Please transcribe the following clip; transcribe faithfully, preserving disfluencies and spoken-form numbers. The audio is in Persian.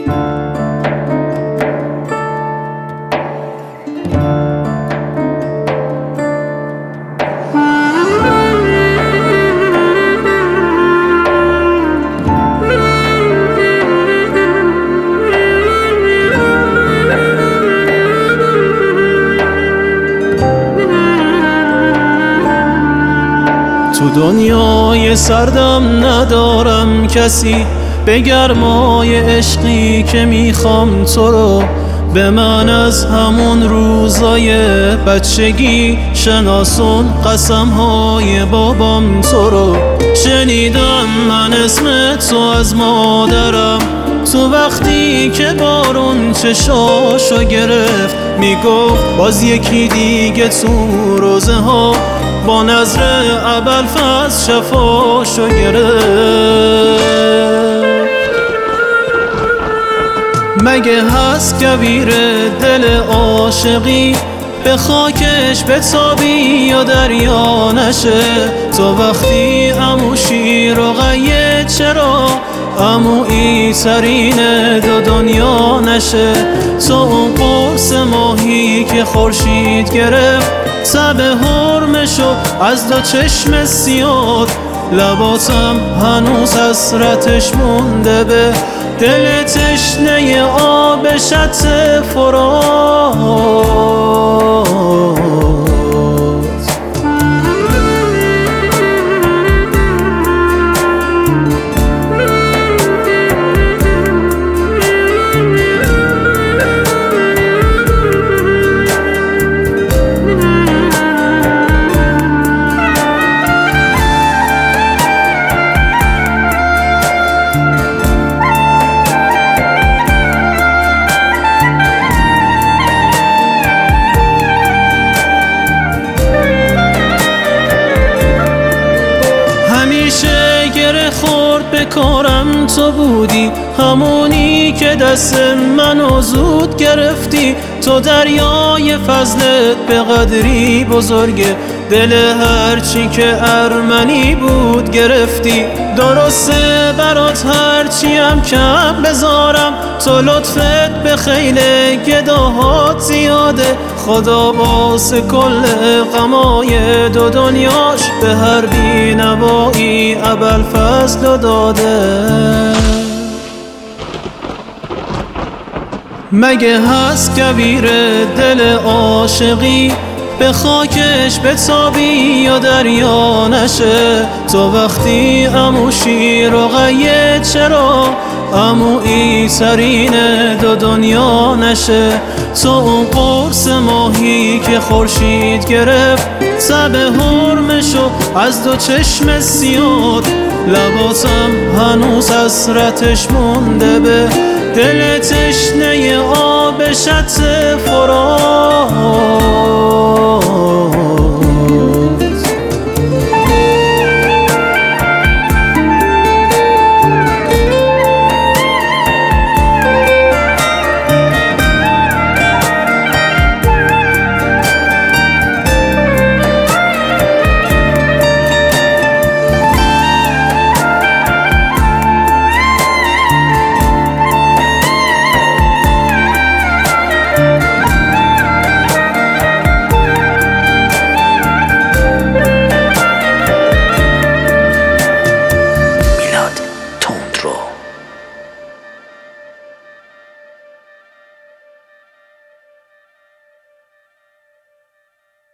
تو دنیای سردم ندارم کسی به گرمای عشقی که میخوام تو رو. به من از همون روزای بچگی شناسون قسمهای بابام تو رو. شنیدم من اسم تو از مادرم تو وقتی که بارون چشاشو گرفت، میگفت باز یکی دیگه تو روزه ها با نظر ابوالفضل شفاشو گرفت. مگه هست کبیر دل عاشقی به خاکش بتابی یا دریا نشه؟ تو وقتی عمو شیر و غیه چرا عمویی ترین دو دنیا نشه؟ تو اون قرص ماهی که خورشید گرفت سب حرمشو از دو چشم سیاد، لباتم هنوز حسرتش مونده به دل تشنه آب شط فرات. همیشه گره خورد به کارم تو بودی، همونی که دست منو زود گرفتی. تو دریای فضلت به قدری بزرگه، دل هرچی که ارمنی بود گرفتی. درسته برات هرچی هم کم بذارم، تو لطفت به خیل گداهات زیاده. خدا واسه کل غمای دو دنیاش به هر بینوایی ابوالفضل داده. مگه هست کبیر دل عاشقی به خاکش بتابی یا دریا نشه؟ تو وقتی عمو شیر و غیه چرا عمویی ترین دو دنیا نشه؟ تو اون قرص ماهی که خورشید گرفت سب حرمشو از دو چشم سیاد، لباتم هنوز حسرتش مونده به دل تشنه آب شط فرات.